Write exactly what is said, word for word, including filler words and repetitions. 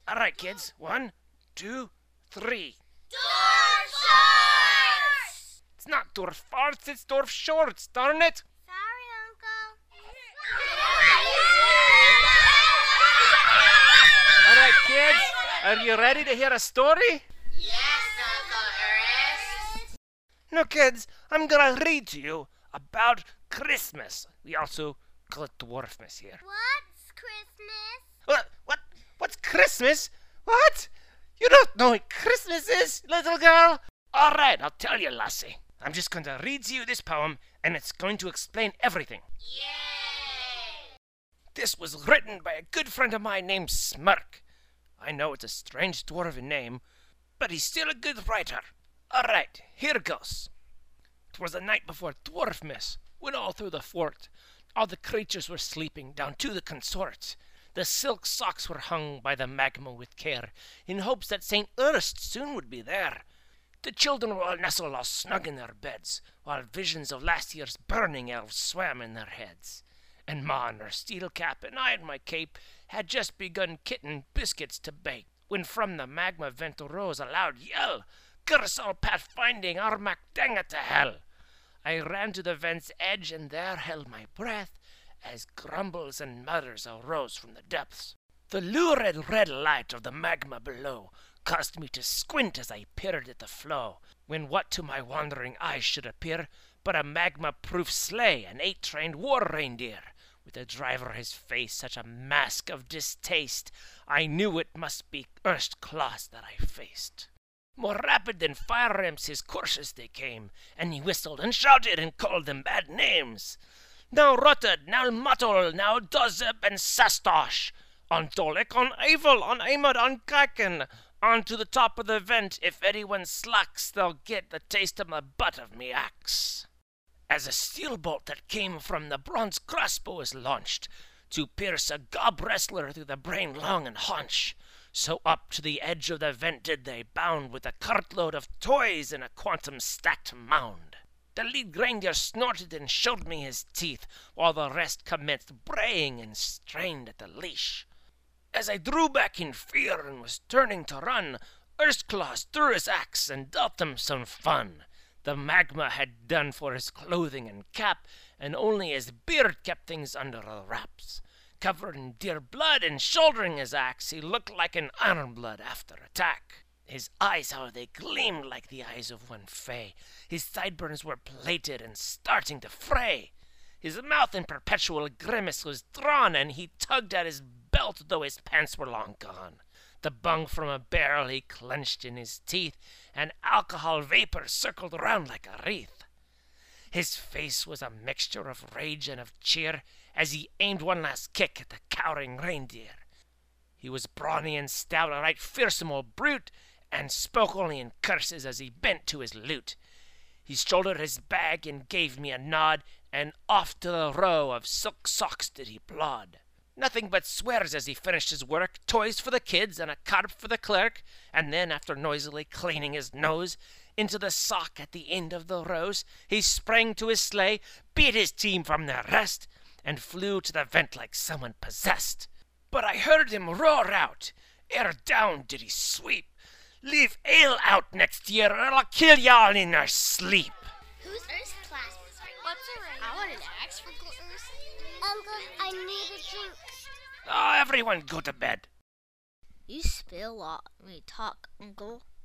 All right, kids. One, two, three. Dwarf shorts! It's not dwarf farts, it's dwarf shorts, darn it! Sorry, Uncle. All right, kids. Are you ready to hear a story? Yes, Uncle Ernest. No, kids, I'm gonna read to you about Christmas. We also call it Dwarfmas here. What's Christmas? What? What? What's Christmas? What? You don't know what Christmas is, little girl? All right, I'll tell you, lassie. I'm just going to read to you this poem, and it's going to explain everything. Yay! This was written by a good friend of mine named Smirk. I know it's a strange dwarven name, but he's still a good writer. All right, here goes. 'Twas the night before Dwarfmas, when all through the fort all the creatures were sleeping, down to the consort. The silk socks were hung by the magma with care, in hopes that Saint Ernest soon would be there. The children were all nestled all snug in their beds, while visions of last year's burning elves swam in their heads. And Ma in her steel cap and I in my cape had just begun kitten biscuits to bake, when from the magma vent arose a loud yell, "Curse all pathfinding Armagh Danga to hell!" I ran to the vent's edge and there held my breath, as grumbles and mutters arose from the depths. The lurid red light of the magma below caused me to squint as I peered at the flow, when what to my wandering eyes should appear but a magma-proof sleigh and eight-trained war reindeer, with the driver his face such a mask of distaste, I knew it must be Ernst Claus that I faced. More rapid than fire ramps his coursers they came, and he whistled and shouted and called them bad names. Now Rutted, now Muttle, now Dozzeb and Sastosh, on Dolic, on Eiffel, on Amod, on Kraken, on to the top of the vent. If anyone slacks, they'll get the taste of the butt of me axe. As a steel bolt that came from the bronze crossbow is launched, to pierce a gob wrestler through the brain, lung, and haunch, so up to the edge of the vent did they bound, with a cartload of toys in a quantum stacked mound. The lead reindeer snorted and showed me his teeth, while the rest commenced braying and strained at the leash. As I drew back in fear and was turning to run, Ernst Claus threw his axe and dealt them some fun. The magma had done for his clothing and cap, and only his beard kept things under the wraps. Covered in deer blood and shouldering his axe, he looked like an ironblood after attack. His eyes, how they gleamed like the eyes of one fey. His sideburns were plated and starting to fray. His mouth in perpetual grimace was drawn, and he tugged at his belt, though his pants were long gone. The bung from a barrel he clenched in his teeth, and alcohol vapor circled around like a wreath. His face was a mixture of rage and of cheer, as he aimed one last kick at the cowering reindeer. He was brawny and stout, a right fearsome old brute, and spoke only in curses as he bent to his loot. He shouldered his bag and gave me a nod, and off to the row of silk socks did he plod. Nothing but swears as he finished his work, toys for the kids and a carp for the clerk, and then, after noisily cleaning his nose, into the sock at the end of the rows, he sprang to his sleigh, beat his team from their rest, and flew to the vent like someone possessed. But I heard him roar out, ere down did he sweep, "Leave ale out next year, or I'll kill y'all in your sleep." Who's Ernst Claus? What's a ring? I want an axe for Uncle Ernst. Uncle, I need a drink. Oh, everyone go to bed. You spill a lot when you talk, Uncle.